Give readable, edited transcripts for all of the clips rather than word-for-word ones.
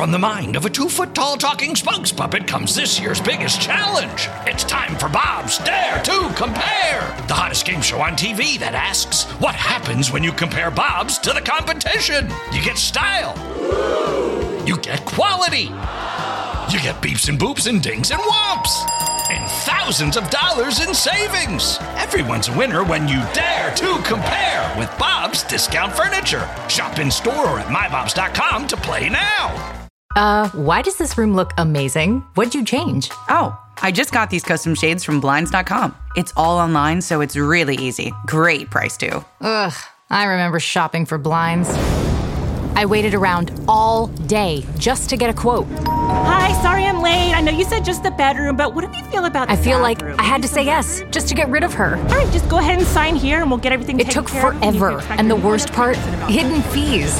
From the mind of a 2-foot-tall talking spokes puppet comes this year's biggest challenge. It's time for Bob's Dare to Compare, the hottest game show on TV that asks, what happens when you compare Bob's to the competition? You get style. You get quality. You get beeps and boops and dings and whomps. And thousands of dollars in savings. Everyone's a winner when you dare to compare with Bob's Discount Furniture. Shop in store or at mybobs.com to play now. Why does this room look amazing? What'd you change? Oh, I just got these custom shades from Blinds.com. It's all online, so it's really easy. Great price, too. Ugh, I remember shopping for blinds. I waited around all day just to get a quote. Hi, sorry I'm late. I know you said just the bedroom, but what do you feel about the I feel bathroom? like I had to say yes just to get rid of her. All right, just go ahead and sign here and we'll get everything It taken took care of. forever, and the worst part, hidden fees.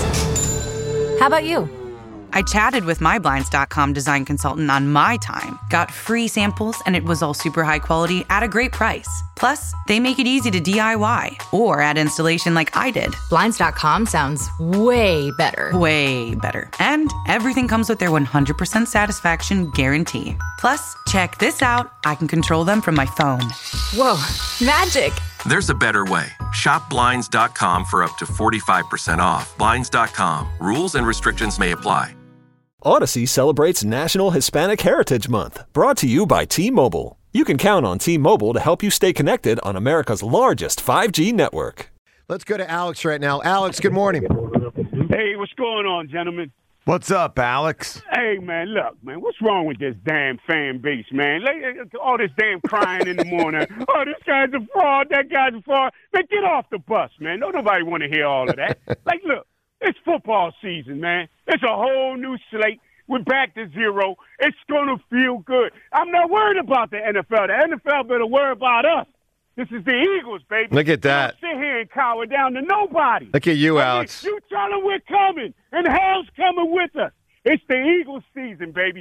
How about you? I chatted with my Blinds.com design consultant on my time, got free samples, and it was all super high quality at a great price. Plus, they make it easy to DIY or add installation like I did. Blinds.com sounds way better. Way better. And everything comes with their 100% satisfaction guarantee. Plus, check this out. I can control them from my phone. Whoa, magic. There's a better way. Shop Blinds.com for up to 45% off. Blinds.com. Rules and restrictions may apply. Odyssey celebrates National Hispanic Heritage Month, brought to you by T-Mobile. You can count on T-Mobile to help you stay connected on America's largest 5G network. Let's go to Alex right now. Alex, good morning. Hey, what's going on, gentlemen? What's up, Alex? Hey, man, look, man, what's wrong with this damn fan base, man? All this damn crying in the morning. Oh, this guy's a fraud, that guy's a fraud. Man, get off the bus, man. Don't nobody want to hear all of that. Look, it's football season, man. It's a whole new slate. We're back to zero. It's going to feel good. I'm not worried about the NFL. The NFL better worry about us. This is the Eagles, baby. Look at that. Don't sit here and cower down to nobody. Look at you, Alex. You tell them we're coming, and hell's coming with us. It's the Eagles season, baby.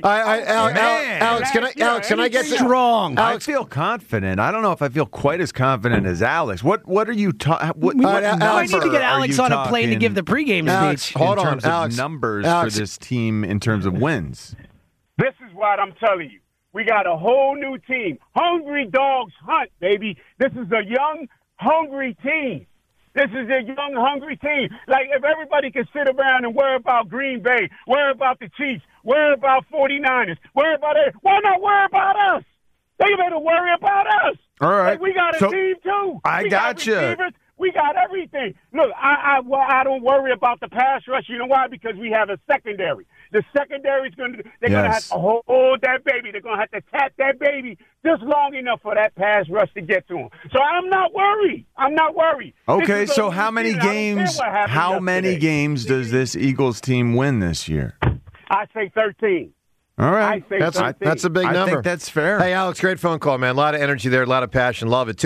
Alex, can I get strong? Alex, I feel confident. I don't know if I feel quite as confident as Alex. What are you talking? I need to get Alex on a plane to give the pregame speech. Hold in on, terms Alex. of numbers Alex. for this team in terms of wins. This is what I'm telling you. We got a whole new team. Hungry dogs hunt, baby. This is a young, hungry team. This is a young, hungry team. Like, if everybody can sit around and worry about Green Bay, worry about the Chiefs, worry about 49ers, worry about it, why not worry about us? They better worry about us. All right. Like, we got a team, too. I got you. Receivers. We got everything. Look, I don't worry about the pass rush. You know why? Because we have a secondary. The secondary is going to have to hold that baby. They're going to have to tap that baby just long enough for that pass rush to get to him. So I'm not worried. Okay, so how many games? How many games does this Eagles team win this year? I say 13. All right. That's a big number. I think that's fair. Hey, Alex, great phone call, man. A lot of energy there, a lot of passion. Love it.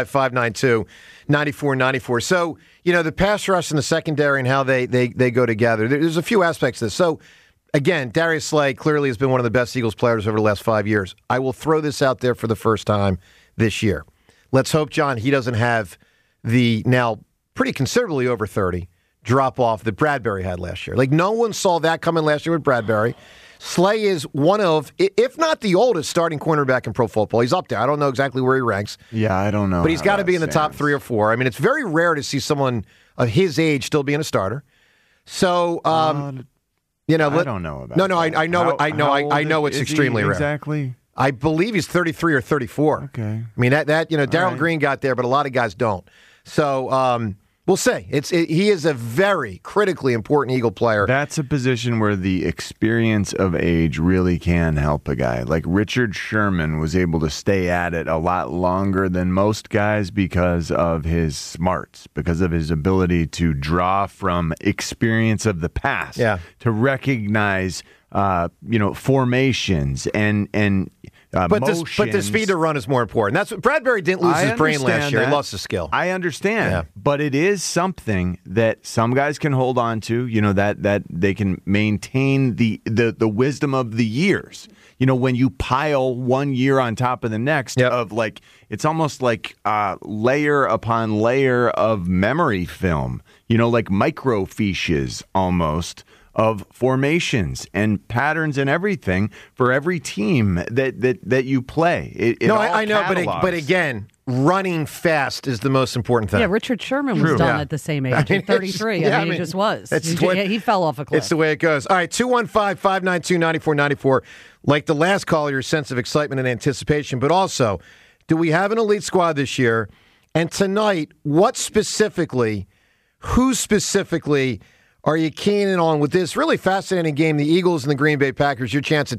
215-592-9494. So, the pass rush and the secondary and how they go together. There's a few aspects to this. So, again, Darius Slay clearly has been one of the best Eagles players over the last 5 years. I will throw this out there for the first time this year. Let's hope, John, he doesn't have the now pretty considerably over 30 drop-off that Bradbury had last year. Like, no one saw that coming last year with Bradbury. Slay is one of, if not the oldest starting cornerback in pro football. He's up there. I don't know exactly where he ranks. Yeah, I don't know. But he's got to be in the top 3 or 4. I mean, it's very rare to see someone of his age still being a starter. So, I don't know about No, I know. I know it's extremely rare. Exactly. I believe he's 33 or 34. Okay. I mean, Darryl Green got there, but a lot of guys don't. So, we'll see. He is a very critically important Eagle player. That's a position where the experience of age really can help a guy. Like Richard Sherman was able to stay at it a lot longer than most guys because of his smarts, because of his ability to draw from experience of the past, to recognize formations and but the speed to run is more important. That's what Bradbury didn't lose his brain last year. He lost his skill. I understand, but it is something that some guys can hold on to. That they can maintain the wisdom of the years. When you pile one year on top of the next, it's almost like layer upon layer of memory film. Like microfiches almost of formations and patterns and everything for every team that you play. I know, but again, running fast is the most important thing. Yeah, Richard Sherman was done at the same age, at 33. He just was. He fell off a cliff. It's the way it goes. All right, 215-592-9494. Like the last caller, your sense of excitement and anticipation, but also, do we have an elite squad this year? And tonight, who specifically are you keening on with this really fascinating game, the Eagles and the Green Bay Packers? Your chance at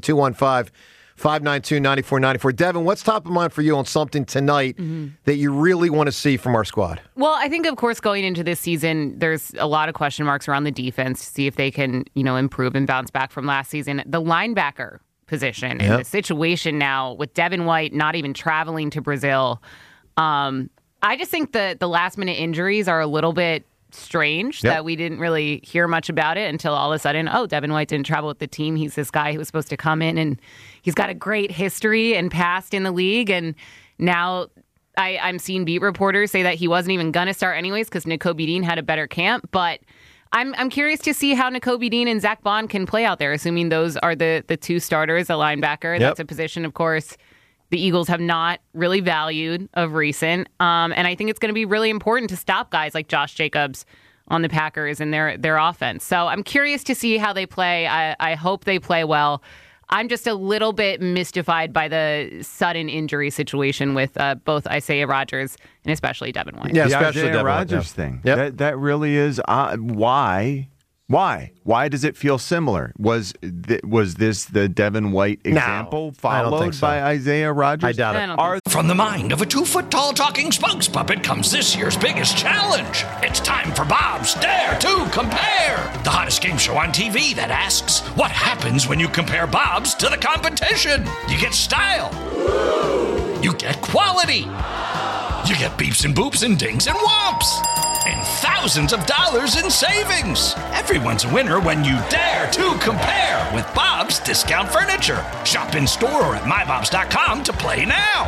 215-592-9494. Devin, what's top of mind for you on something tonight that you really want to see from our squad? Well, I think, of course, going into this season, there's a lot of question marks around the defense to see if they can, improve and bounce back from last season. The linebacker position and the situation now with Devin White not even traveling to Brazil. I just think the last-minute injuries are a little bit strange that we didn't really hear much about it until all of a sudden, Devin White didn't travel with the team. He's this guy who was supposed to come in, and he's got a great history and past in the league. And now I'm seeing beat reporters say that he wasn't even going to start anyways because Nakobe Dean had a better camp. But I'm curious to see how Nakobe Dean and Zach Bond can play out there, assuming those are the two starters, a linebacker. That's a position, of course, the Eagles have not really valued of recent. And I think it's going to be really important to stop guys like Josh Jacobs on the Packers and their offense. So I'm curious to see how they play. I hope they play well. I'm just a little bit mystified by the sudden injury situation with both Isaiah Rodgers and especially Devin White. Yeah, especially the Isaiah Rodgers thing. Yep. That really is why. Why does it feel similar? Was this the Devin White example followed by Isaiah Rodgers? I doubt it. From the mind of a 2-foot-tall talking spokes puppet comes this year's biggest challenge. It's time for Bob's Dare to Compare, the hottest game show on TV that asks, what happens when you compare Bob's to the competition? You get style. You get quality. You get beeps and boops and dings and whomps. And thousands of dollars in savings. Everyone's a winner when you dare to compare with Bob's Discount Furniture. Shop in store or at mybobs.com to play now.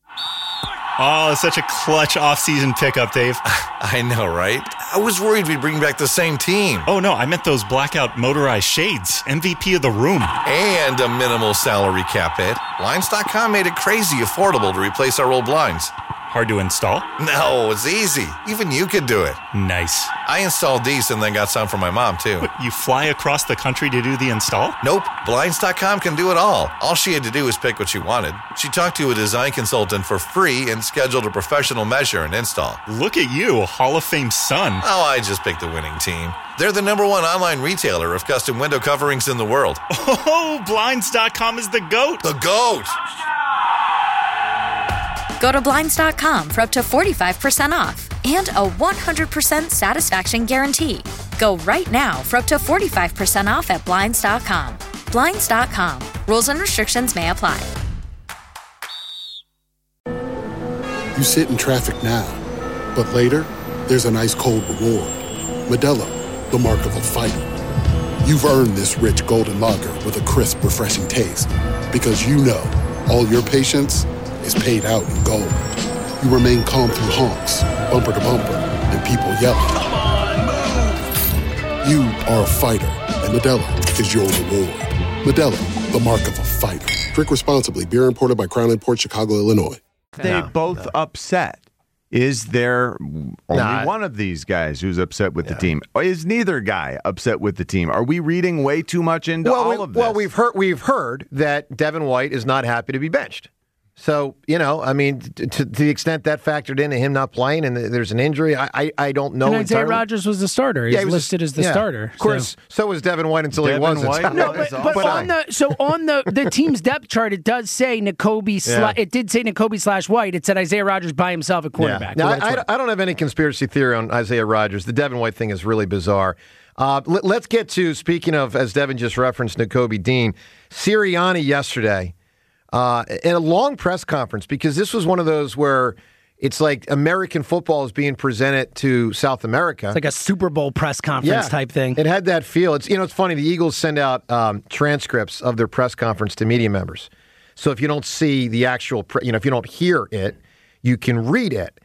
Oh, it's such a clutch off-season pickup, Dave. I know, right? I was worried we'd bring back the same team. Oh, no, I meant those blackout motorized shades. MVP of the room. And a minimal salary cap hit. Blinds.com made it crazy affordable to replace our old blinds. Hard to install? No, it's easy. Even you could do it. Nice. I installed these and then got some for my mom, too. What, you fly across the country to do the install? Nope. Blinds.com can do it all. All she had to do was pick what she wanted. She talked to a design consultant for free and scheduled a professional measure and install. Look at you, a Hall of Fame son. Oh, I just picked the winning team. They're the #1 online retailer of custom window coverings in the world. Oh, Blinds.com is the GOAT. The GOAT! Go to Blinds.com for up to 45% off and a 100% satisfaction guarantee. Go right now for up to 45% off at Blinds.com. Blinds.com. Rules and restrictions may apply. You sit in traffic now, but later, there's an ice-cold reward. Modelo, the mark of a fighter. You've earned this rich golden lager with a crisp, refreshing taste. Because you know, all your patience is paid out in gold. You remain calm through honks, bumper to bumper, and people yelling. Come on, move! You are a fighter, and Modelo is your reward. Modelo, the mark of a fighter. Drink responsibly. Beer imported by Crown Imports, Chicago, Illinois. They both upset. Is there only one of these guys who's upset with the team? Or is neither guy upset with the team? Are we reading way too much into all of this? Well, we've heard that Devin White is not happy to be benched. So, to the extent that factored into him not playing and there's an injury, I don't know. And Isaiah Rodgers was the starter. He's listed as the starter. Of course, so was Devin White until he wasn't. No, but on the team's depth chart, it does say Nakobe. It did say Nakobe / White. It said Isaiah Rodgers by himself at quarterback. Now, I don't have any conspiracy theory on Isaiah Rodgers. The Devin White thing is really bizarre. Let's get to, speaking of, as Devin just referenced, Nakobe Dean, Sirianni yesterday. In a long press conference, because this was one of those where it's like American football is being presented to South America. It's like a Super Bowl press conference type thing. It had that feel. It's it's funny. The Eagles send out transcripts of their press conference to media members. So if you don't see the actual, if you don't hear it, you can read it.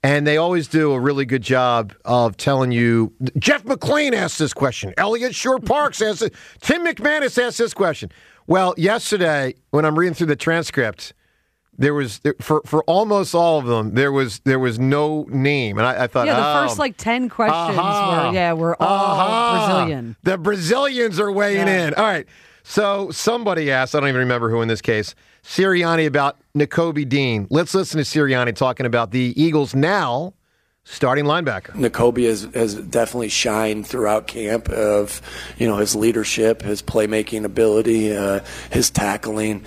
And they always do a really good job of telling you, Jeff McLean asked this question. Elliott Shore-Parks asked it. Tim McManus asked this question. Well, yesterday, when I'm reading through the transcript, there was for almost all of them, there was no name. And I thought, the first 10 questions were all Brazilian. The Brazilians are weighing in. All right. So somebody asked, I don't even remember who in this case, Sirianni about Nakobe Dean. Let's listen to Sirianni talking about the Eagles now starting linebacker. Nakobe has definitely shined throughout camp of, his leadership, his playmaking ability, his tackling,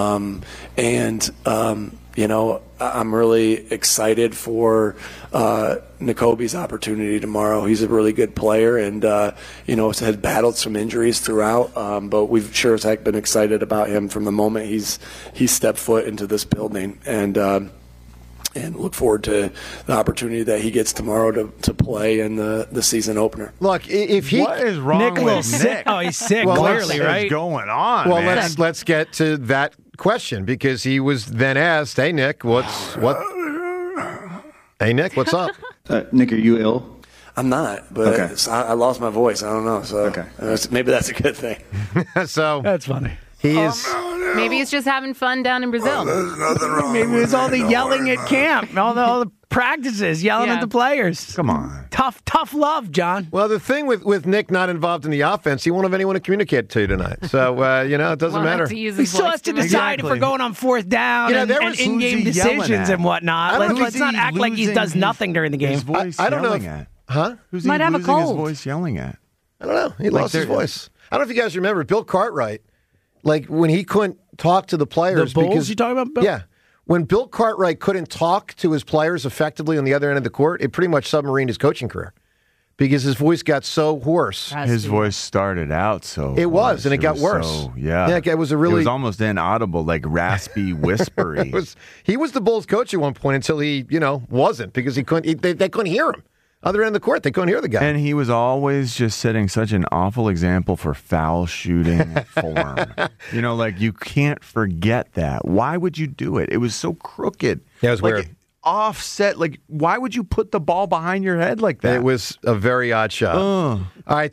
I'm really excited for Nakobe's opportunity tomorrow. He's a really good player and, has had battled some injuries throughout, but we've sure as heck been excited about him from the moment he's stepped foot into this building. And look forward to the opportunity that he gets tomorrow to play in the season opener. Look, if he... What is wrong with Nick? Oh, he's sick, well, clearly, right? What's going on, Well, man? let's get to that question because he was then asked, hey, Nick, Hey, Nick, what's up? Nick, are you ill? I'm not, but I lost my voice. I don't know, so maybe that's a good thing. So that's funny. He is... Maybe he's just having fun down in Brazil. There's nothing wrong. Maybe it's all the yelling at camp, all the practices, yelling at the players. Come on. Tough love, John. Well, the thing with Nick not involved in the offense, he won't have anyone to communicate to tonight. So, it doesn't matter. He still has to decide if we're going on fourth down and in-game decisions and whatnot. Let's not act like he does nothing during the game. I don't know. Huh? Who's Might he have a losing cold. his voice yelling at? I don't know. He lost his voice. I don't know if you guys remember Bill Cartwright, when he couldn't talk to the players. The Bulls because, you talking about, Bill? Yeah. When Bill Cartwright couldn't talk to his players effectively on the other end of the court, it pretty much submarined his coaching career because his voice got so hoarse. His voice started out so it was, and it got worse. It was it was almost inaudible, like raspy, whispery. He was the Bulls coach at one point until he, wasn't because he couldn't. They couldn't hear him. Other end of the court, they couldn't hear the guy. And he was always just setting such an awful example for foul shooting form. You can't forget that. Why would you do it? It was so crooked. Yeah, it was weird. Offset. Why would you put the ball behind your head like that? It was a very odd shot. All right,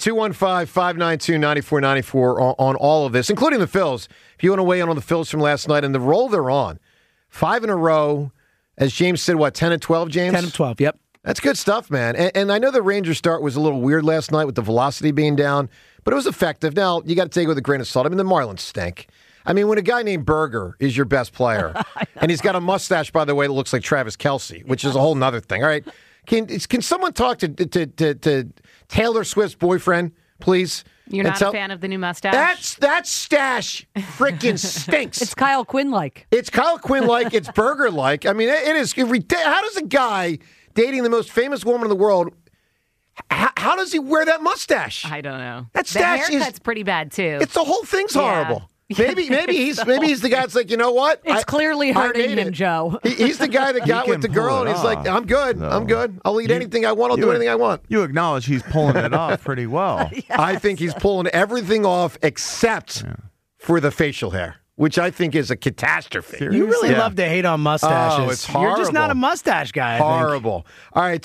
215-592-9494 on all of this, including the Phils. If you want to weigh in on the Phils from last night and the role they're on, 5 in a row, as James said, 10 and 12, James? 10 and 12, yep. That's good stuff, man. And I know the Rangers start was a little weird last night with the velocity being down, but it was effective. Now, you got to take it with a grain of salt. I mean, the Marlins stink. I mean, when a guy named Berger is your best player, and he's got a mustache, by the way, that looks like Travis Kelce, which is a whole nother thing. All right, can someone talk to Taylor Swift's boyfriend, please? You're not a fan of the new mustache? That stash freaking stinks. It's Kyle Quinn-like. It's Kyle Quinn-like. It's Berger-like. I mean, it is. How does a guy dating the most famous woman in the world, how does he wear that mustache? I don't know. That stash the haircut's pretty bad too. It's the whole thing's horrible. Maybe he's the guy that's like, you know what? It's clearly hurting him, Joe. He's the guy that got with the girl, and he's like, I'm good. No. I'm good. I'll eat anything I want. I'll do anything I want. You acknowledge he's pulling it off pretty well. Yes. I think he's pulling everything off except for the facial hair, which I think is a catastrophe. Seriously? You really love to hate on mustaches. Oh, it's horrible. You're just not a mustache guy. Horrible. All right,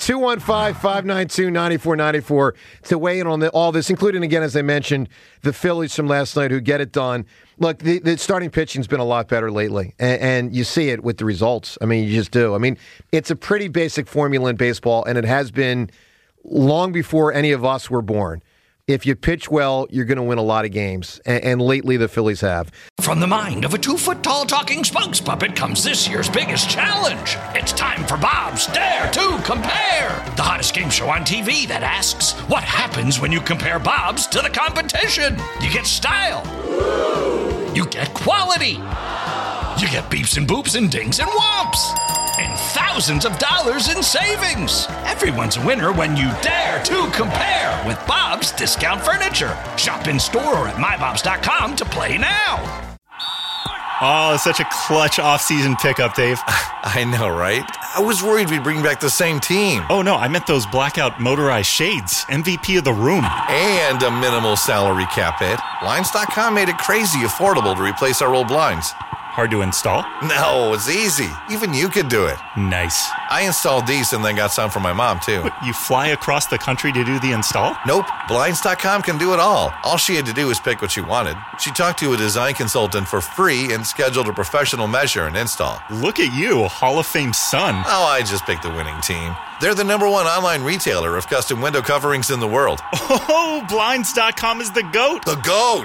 215-592-9494 to weigh in on all this, including, again, as I mentioned, the Phillies from last night who get it done. Look, the starting pitching's been a lot better lately, and you see it with the results. I mean, you just do. I mean, it's a pretty basic formula in baseball, and it has been long before any of us were born. If you pitch well, you're going to win a lot of games. And lately, the Phillies have. From the mind of a 2-foot-tall talking spokes puppet comes this year's biggest challenge. It's time for Bob's Dare to Compare, the hottest game show on TV that asks, what happens when you compare Bob's to the competition? You get style. You get quality. You get beeps and boops and dings and whomps. And thousands of dollars in savings. Everyone's a winner when you dare to compare with Bob's Discount Furniture. Shop in store or at mybobs.com to play now. Oh, such a clutch off-season pickup, Dave. I know, right? I was worried we'd bring back the same team. Oh, no, I meant those blackout motorized shades. MVP of the room. And a minimal salary cap hit. Blinds.com made it crazy affordable to replace our old blinds. Hard to install? No, it's easy. Even you could do it. Nice. I installed these and then got some for my mom, too. But you fly across the country to do the install? Nope. Blinds.com can do it all. All she had to do was pick what she wanted. She talked to a design consultant for free and scheduled a professional measure and install. Look at you, Hall of Fame son. Oh, I just picked the winning team. They're the #1 online retailer of custom window coverings in the world. Oh, Blinds.com is the GOAT. The GOAT!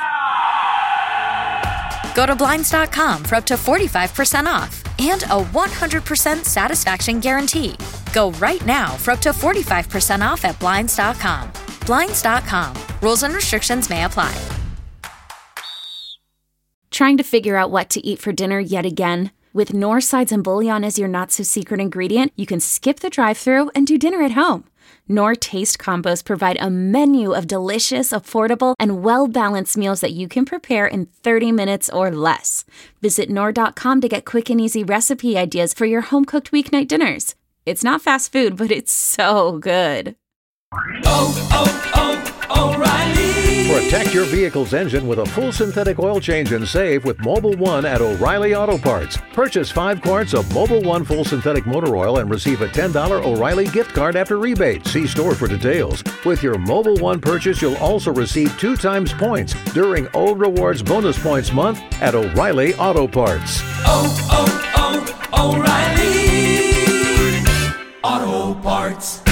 Go to Blinds.com for up to 45% off and a 100% satisfaction guarantee. Go right now for up to 45% off at Blinds.com. Blinds.com. Rules and restrictions may apply. Trying to figure out what to eat for dinner yet again? With Knorr sides and bouillon as your not-so-secret ingredient, you can skip the drive-thru and do dinner at home. Knorr Taste Combos provide a menu of delicious, affordable, and well-balanced meals that you can prepare in 30 minutes or less. Visit Knorr.com to get quick and easy recipe ideas for your home-cooked weeknight dinners. It's not fast food, but it's so good. O'Reilly. Protect your vehicle's engine with a full synthetic oil change and save with Mobil 1 at O'Reilly Auto Parts. Purchase 5 quarts of Mobil 1 full synthetic motor oil and receive a $10 O'Reilly gift card after rebate. See store for details. With your Mobil 1 purchase, you'll also receive 2 times points during O Rewards Bonus Points Month at O'Reilly Auto Parts. O'Reilly Auto Parts.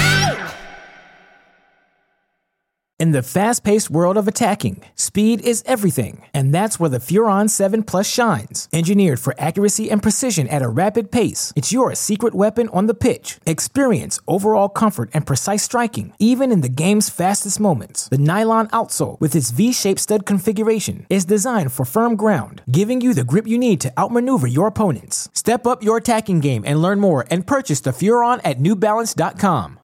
In the fast-paced world of attacking, speed is everything, and that's where the Furon 7 Plus shines. Engineered for accuracy and precision at a rapid pace, it's your secret weapon on the pitch. Experience overall comfort and precise striking, even in the game's fastest moments. The nylon outsole, with its V-shaped stud configuration, is designed for firm ground, giving you the grip you need to outmaneuver your opponents. Step up your attacking game and learn more and purchase the Furon at NewBalance.com.